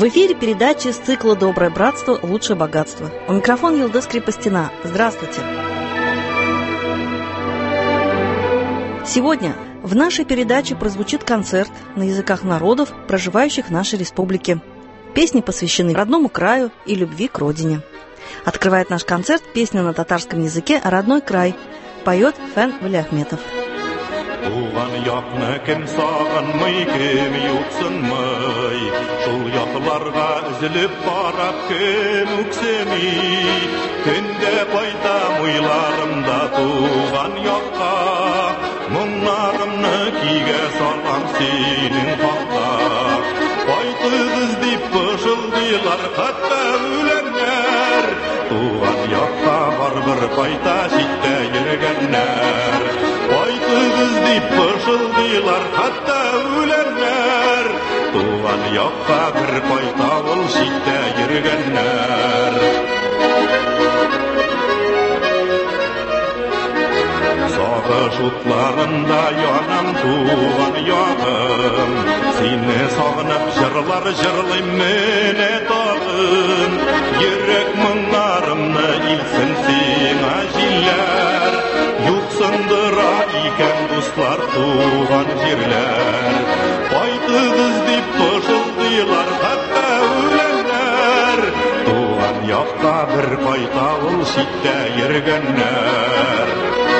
В эфире передачи из цикла «Доброе братство. Лучшее богатство». У микрофона Елдос Крепостина. Здравствуйте. Сегодня в нашей передаче прозвучит концерт на языках народов, проживающих в нашей республике. Песни посвящены родному краю и любви к родине. Открывает наш концерт песня на татарском языке «Родной край». Поет Фен Валиахметов. Туған яқны кім сағынмай, кім юқсынмай, шул яқларға үзіліп барап кім өксемей, күнде қайтам ойларымда туған яққа, мұңларымны күйге салам сенің хаққа. Қайтығыз деп пышылдайлар қатта өлеңнер, туған яққа барбір қайта шетте жүргеннер. Қайтығыз деп пышылдайлар қатта өлеңнер, туған яққа бір қайта ол шетте жүргеннер. Сағыш отларында янам туған яғым, сені сағынып жырлар жырлайм мене тағын, ерек мұңларымны илсін сеңа жиллер, юқсындыра икен достар туған жерлер. Қайтығыз деп пышылдайлар қатта өлеңнер, туған яққа бір қайта ол шетте ергеннер.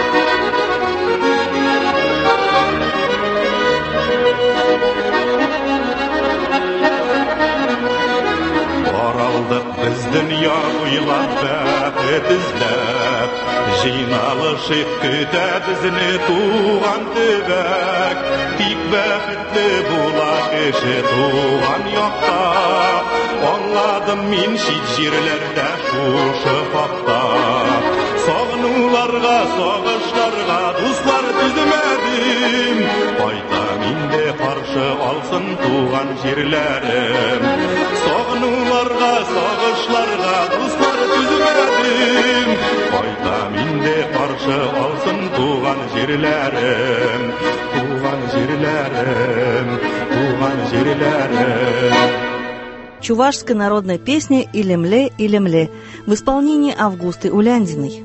Баралдық біз дүния бойлап бақыт іздеп, жиналышып күтә бізні туған төбәк. Тик бақытты бола кеше туған яқта, аңладым мен шет жерлерде шушы хақта. Сағынуларға, сағыштарға дуслар түзмәдім, қайтам инде қаршы алсын туған жерлерім. Сағынуларға, сағышларға дуслар түзмәдім, қайтам инде қаршы алсын туған жерлерім. Туған жерлерім, туған жерлерім. Чувашская народная песня «Илемле, Илемле» в исполнении Августы Уляндиной.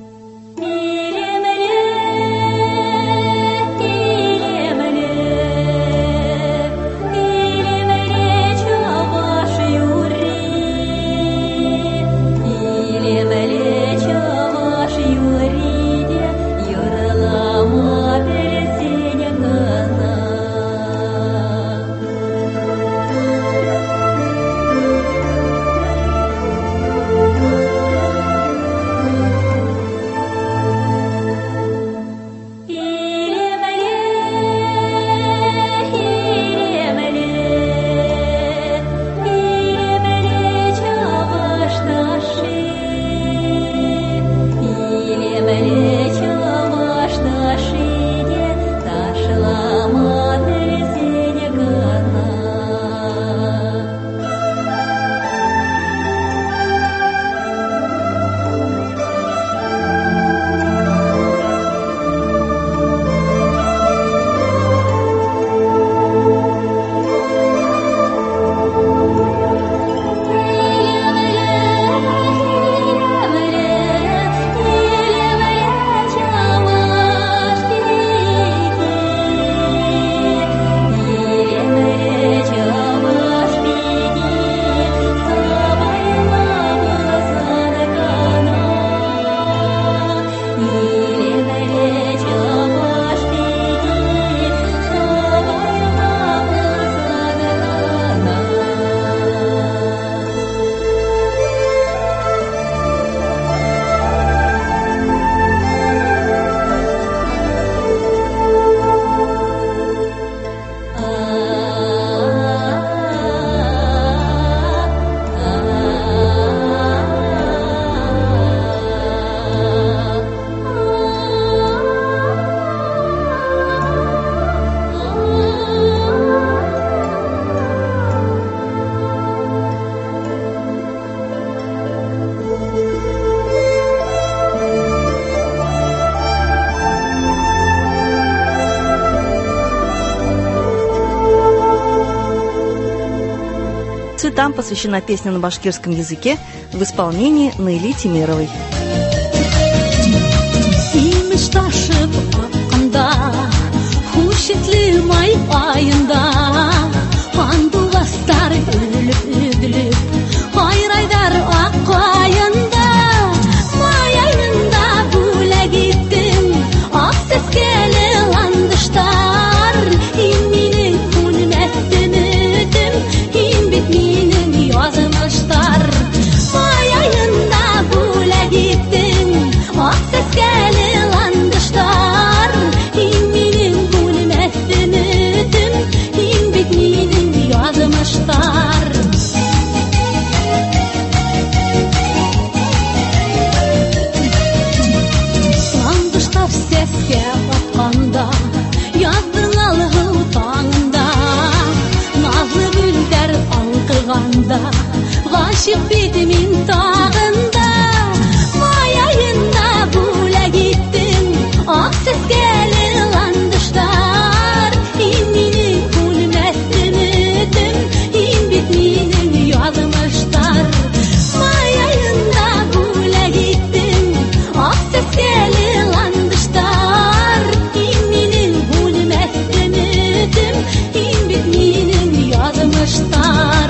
цветам посвящена песня на башкирском языке в исполнении Наили Тимеровой. G'aşık bitimin tağında mayayında bula gittim ak sesgeli landışlar İnminin kulmesinidim in bitminin yazmışlar mayayında bula gittim ak sesgeli landışlar İnminin kulmesinidim in bitminin yazmışlar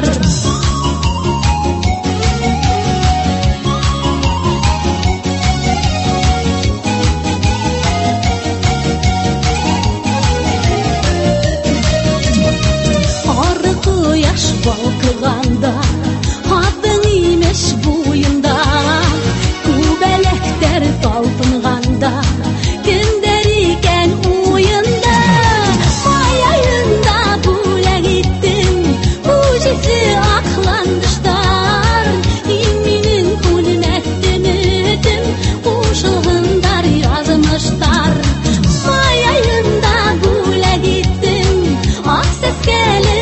balkıganda adın imiş boyunda kubelekler talpınganda günder iken oyunda mayayında bula gittim ujisi aklandışlar iminin kulmestinidim uşulgundar yazmışlar mayayında bula gittim ak sesgeli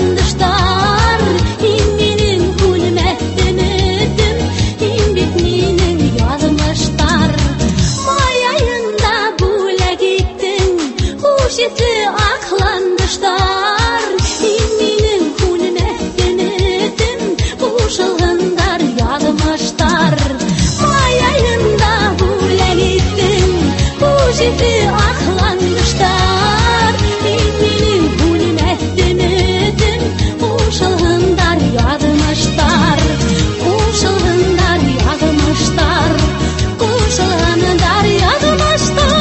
Şişli aklandışlar İminin kulmestinidim Uşulgundar yazmışlar Mayayında bula gittim Şişli aklandışlar İminin kulmestinidim Uşulgundar yazmışlar Uşulgundar yazmışlar Uşulgundar yazmışlar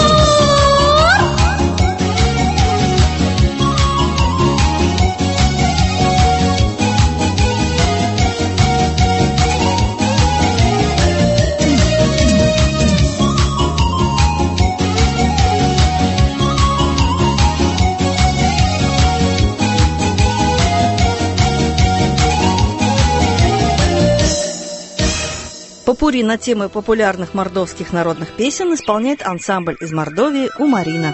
Попурри на темы популярных мордовских народных песен исполняет ансамбль из Мордовии «Умарина».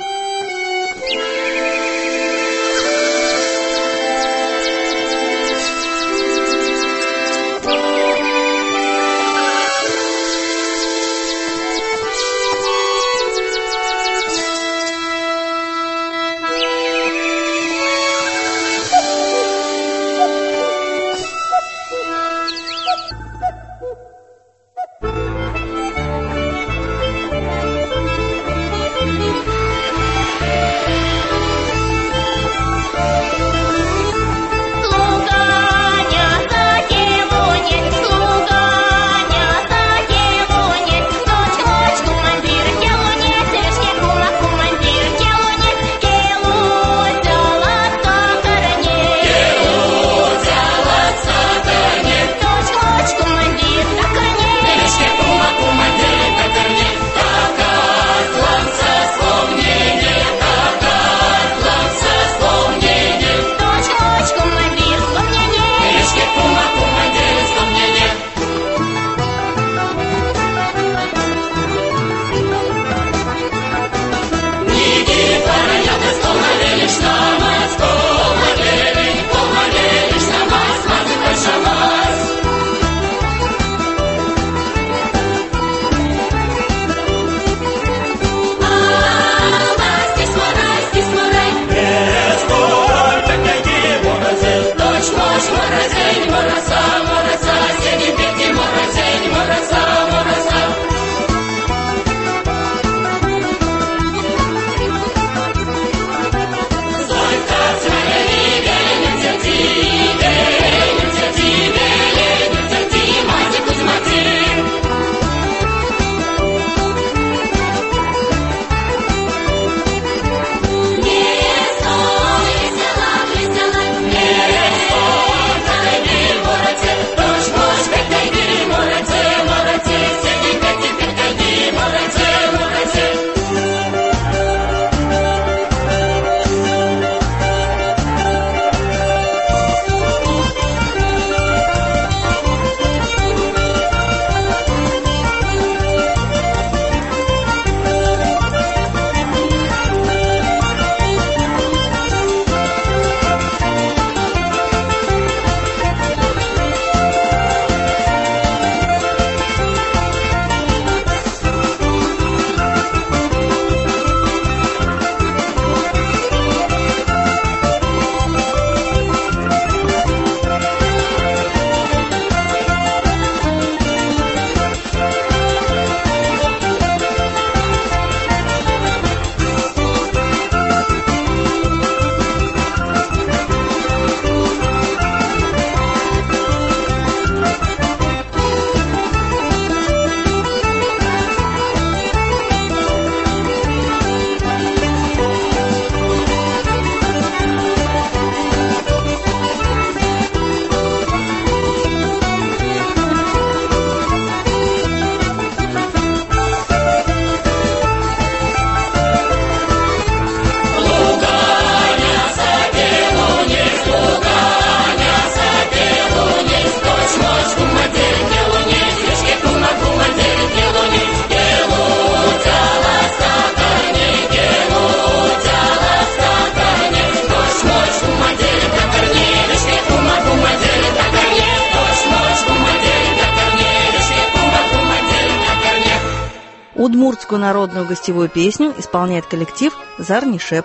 детскую народную гостевую песню исполняет коллектив «Зарнишеп».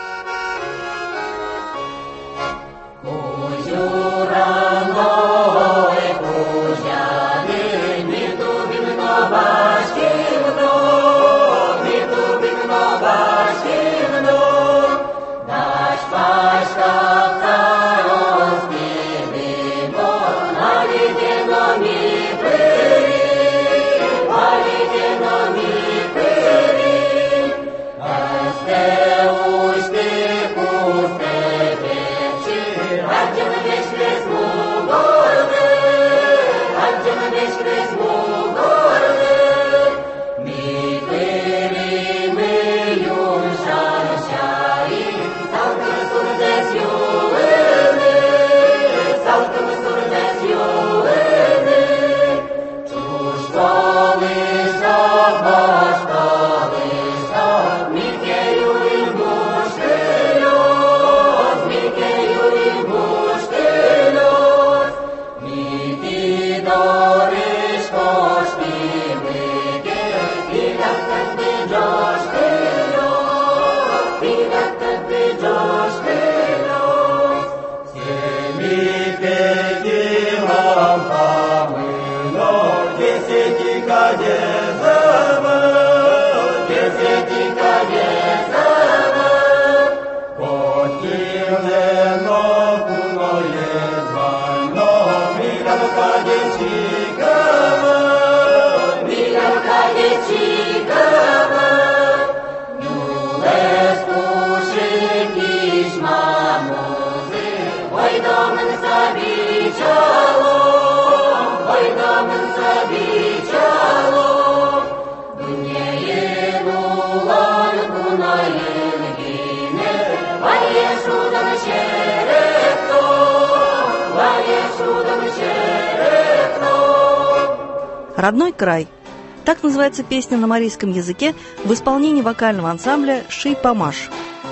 «Родной край». Так называется песня на марийском языке в исполнении вокального ансамбля «Ши-Памаш».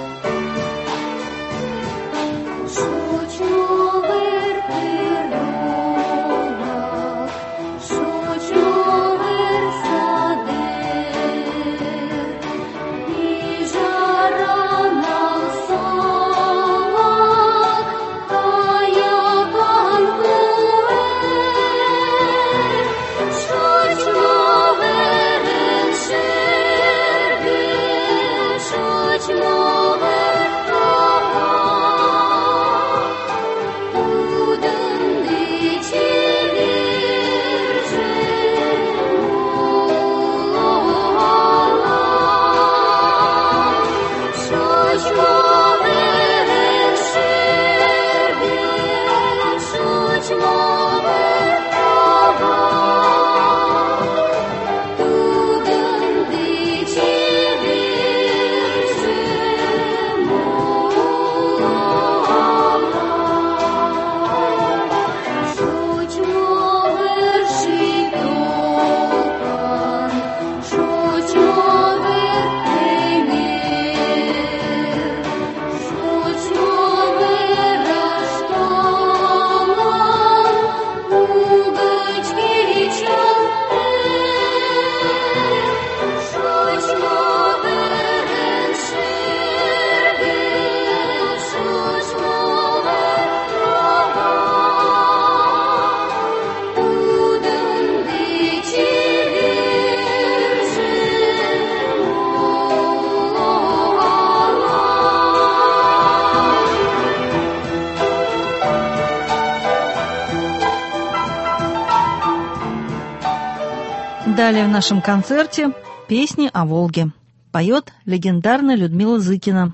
Далее в нашем концерте песни о Волге. Поет легендарная Людмила Зыкина.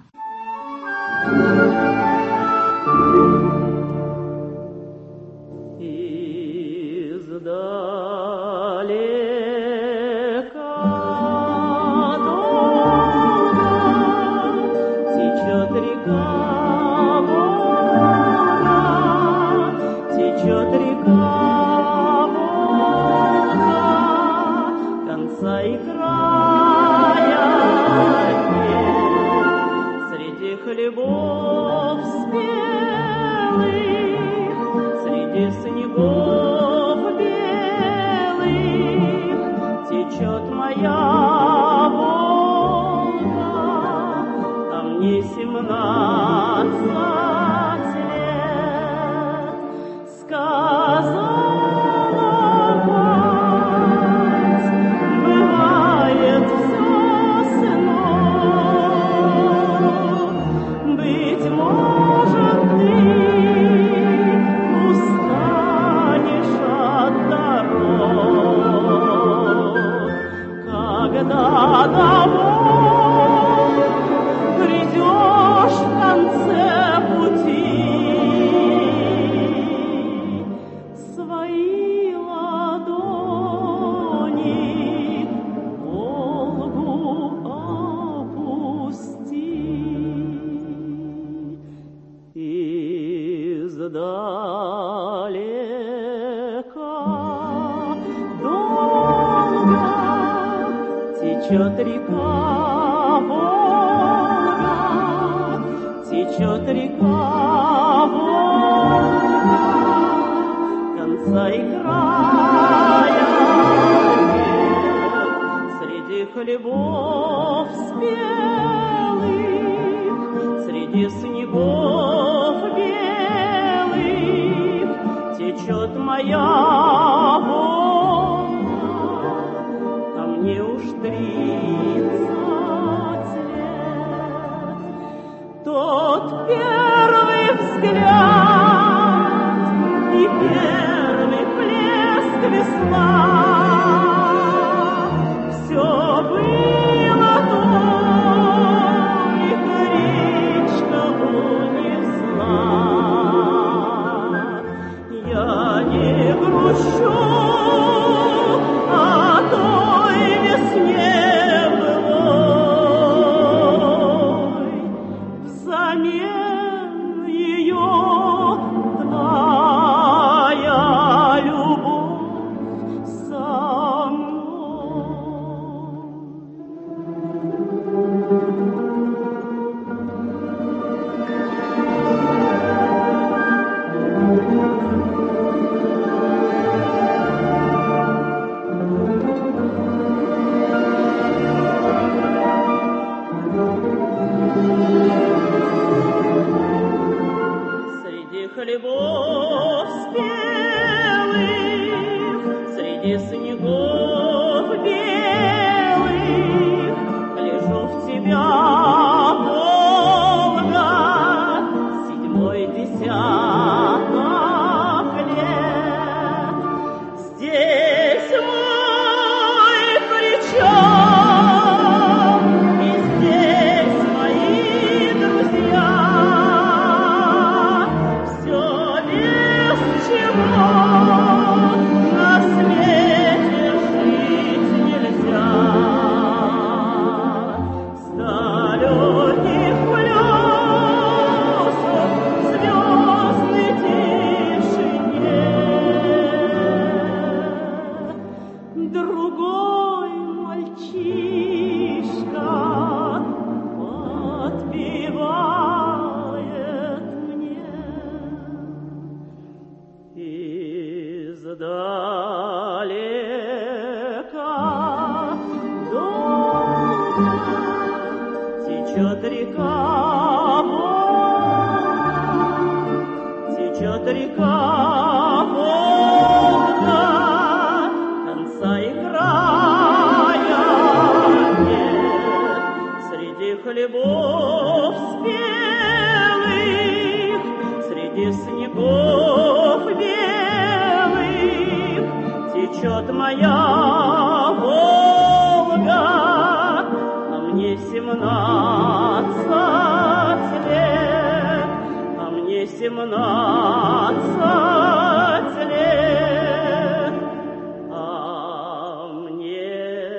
Хлебов спел. мне 17 лет. Сказала мать, бывает все с иной. Быть может, ты устанешь от дорог, когда домой придешь в конце пути. Свои ладони Волгу опусти. Издалека долго течет река Волга, течет река Волга, конца и края нет. Среди хлебов спелых, среди снегов белых течет моя Волга, а мне уж 30 лет. Тот первый взгляд и первый плеск весна, все было только речка унесла. Я не грущу о той весне былой, взамен ее твоя любовь со мной. Среди хлебов спелых, среди снегов белых гляжу в тебя, Волга, 7-й десяток лет. Здесь мой причал, и здесь мои друзья. Все без чего на свете жить нельзя. С далеких плесов в звездной тишине другой мальчишка подпевает мне. Издалека долго течет река Волга, течет река Волга, конца и края нет. Среди хлебов спелых, среди снегов белых течет моя Волга, а мне 17 лет, а мне 17 лет, а мне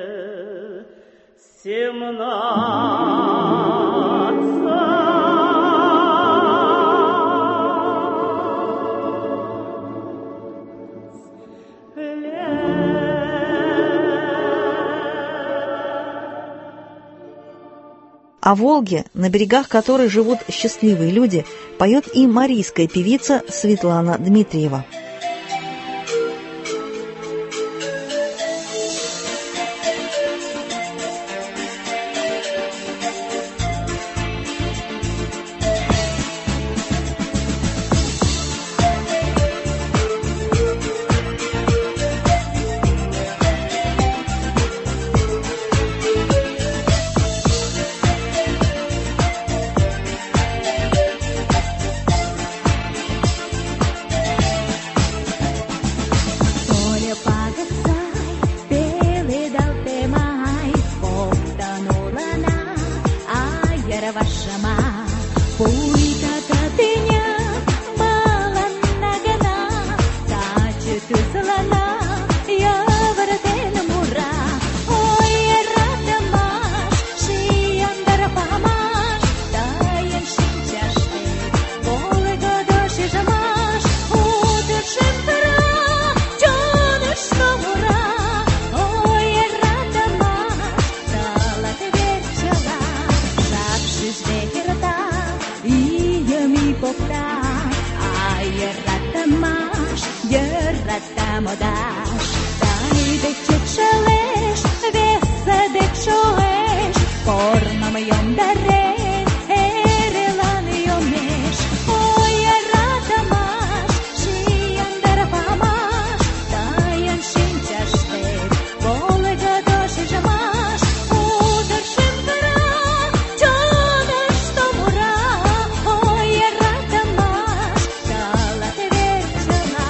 17 О Волге, на берегах которой живут счастливые люди, поет и марийская певица Светлана Дмитриева. bersama. Puita tatenya malan nagana, tajutu selana ya bertena murah. Oh ya radamas siang darapamas, dayan sinjaste boleh godos jamas. Udah sempera jonas nomora. Oh ya radamas salat berjala, sapsis bekerta iya mi popta. Ayah radamas jerata modas, dai becek seles besa dek soes, forma mayom daren erelan yomes. Oh ya radamas siang darapamas, dayan sinjaste boleh godos jamas. Udah sempera jonas tomura. Oh ya radamas salat berjala.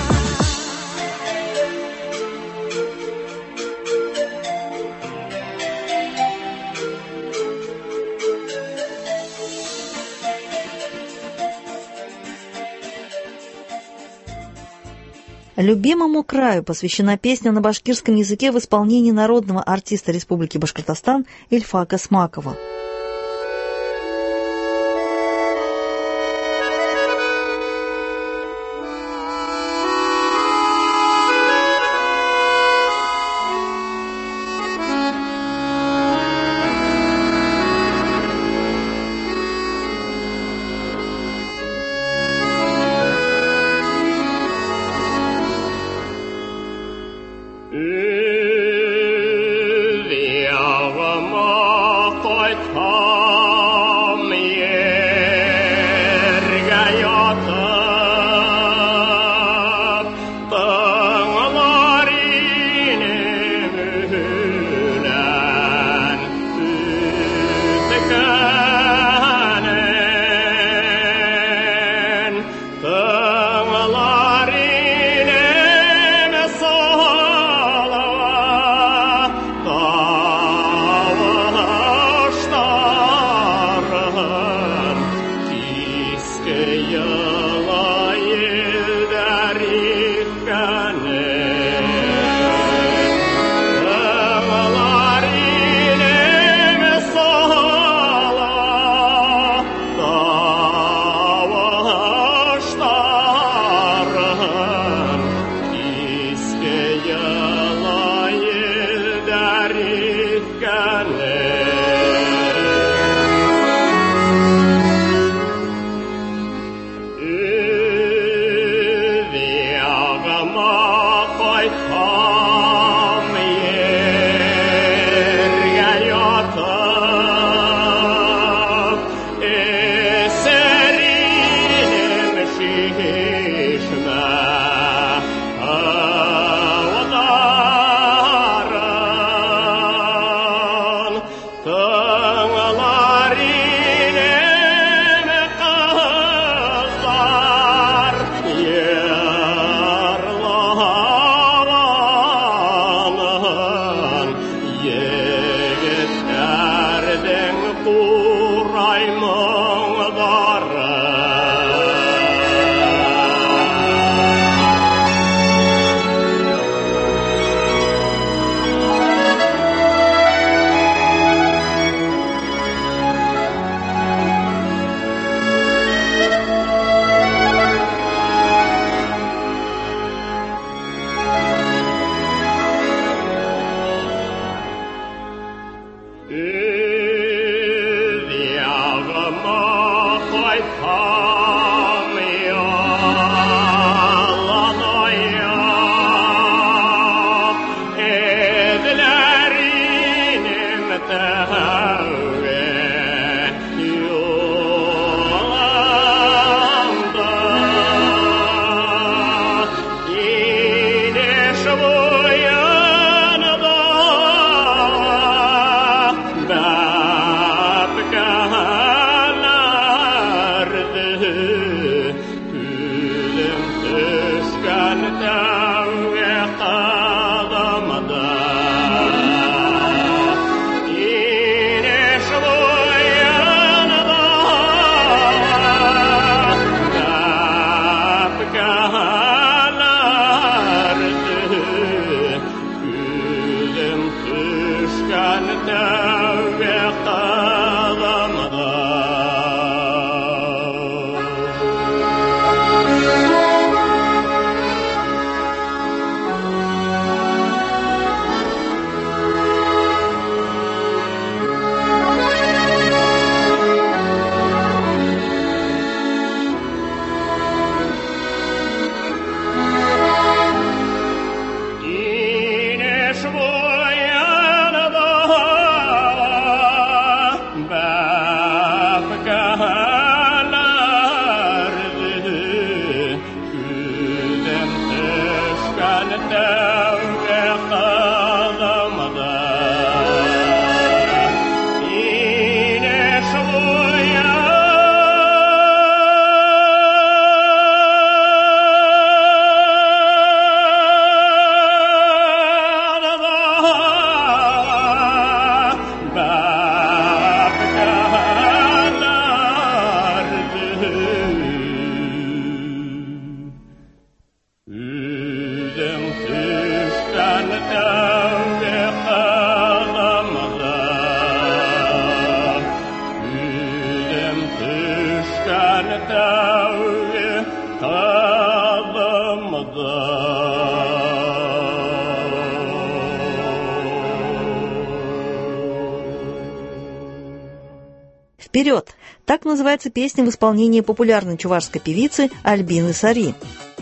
Любимому краю посвящена песня на башкирском языке в исполнении народного артиста Республики Башкортостан Ильфака Смакова. тәуе табымды. «Вперед!» – так называется песня в исполнении популярной чувашской певицы Альбины Сари.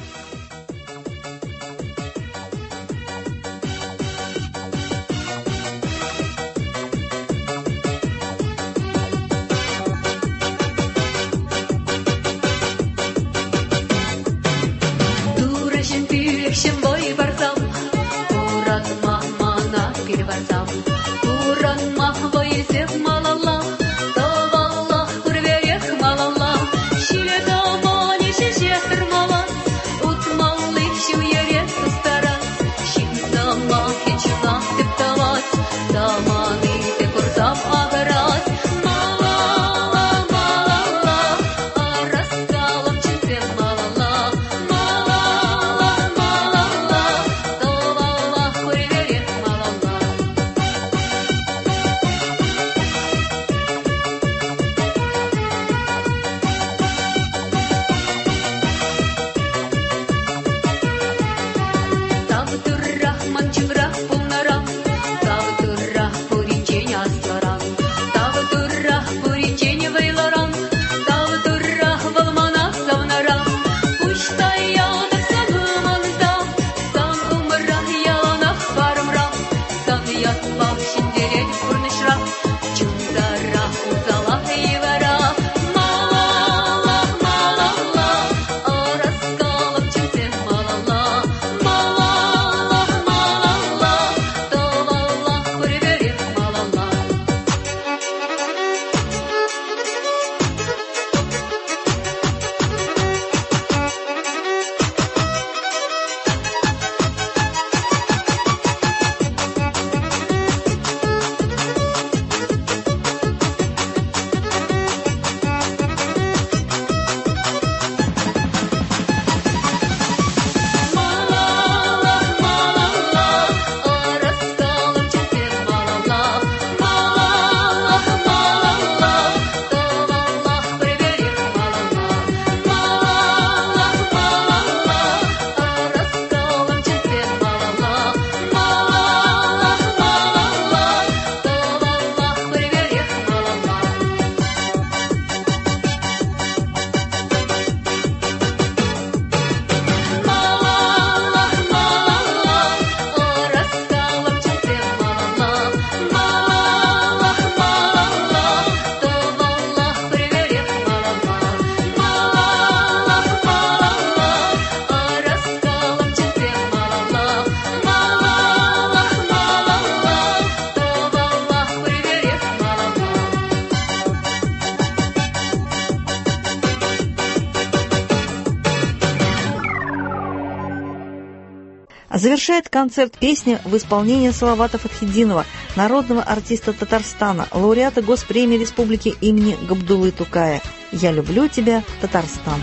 Завершает концерт песня в исполнении Салавата Фатхетдинова, народного артиста Татарстана, лауреата Госпремии Республики имени Габдуллы Тукая. «Я люблю тебя, Татарстан».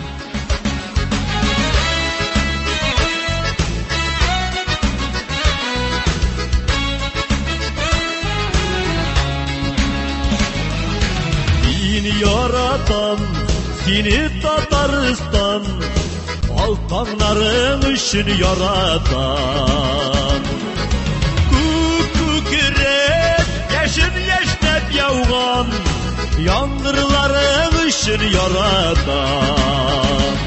Seni yaratan, seni Tataristan, altanların için yaratan. Kükürek, yaşın yaşnep yavgan, yangırların için yaratan.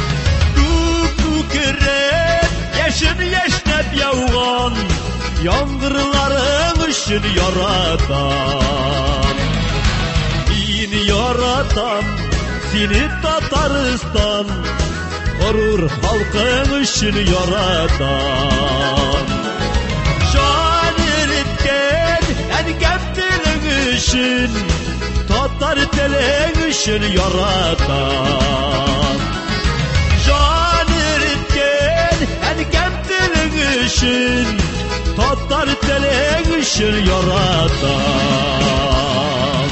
Kükürek, yaşın yaşnep yavgan, yangırların için yaratan. Seni yaratan, seni Tataristan, gurur halkın için yaratan. Şan eritken engel için, Tatar telin için yaratan. Şan eritken engel için, Tatar telin için yaratan.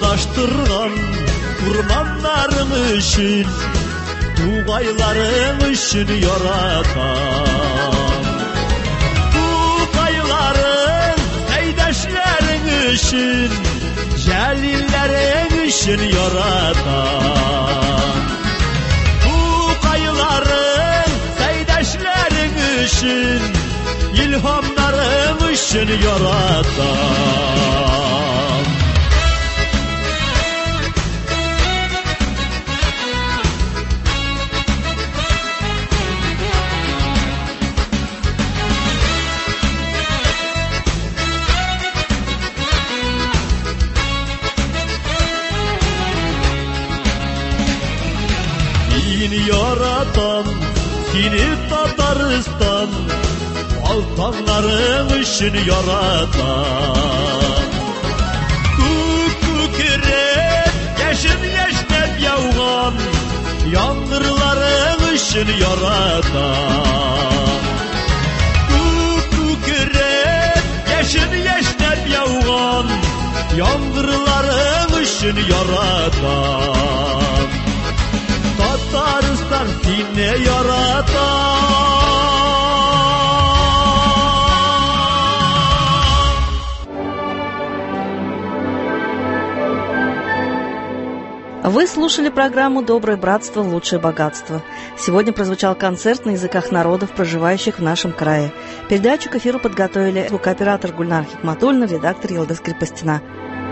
Araştırgan kurmanların için, Tugayların için yaratan. Tugayların seydeşlerin için, Celillerin için yaratan. Tugayların seydeşlerin için, İlhamların için yaratan. Dini yaratan, dini Tataristan, Balkanların için yaratan. Kükürek, yaşın yaşnep yağan, Yağmurların için yaratan. Kükürek, yaşın yaşnep yağan, Yağmurların için yaratan. Tataristan dine yaratan. Вы слушали программу «Доброе братство, лучшее богатство». Сегодня прозвучал концерт на языках народов, проживающих в нашем крае. Передачу к эфиру подготовили звукооператор Гульнар Хикматульна, редактор Елдыс Крепостина.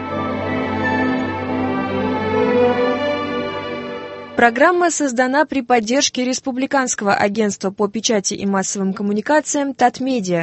Программа создана при поддержке Республиканского агентства по печати и массовым коммуникациям «Татмедиа».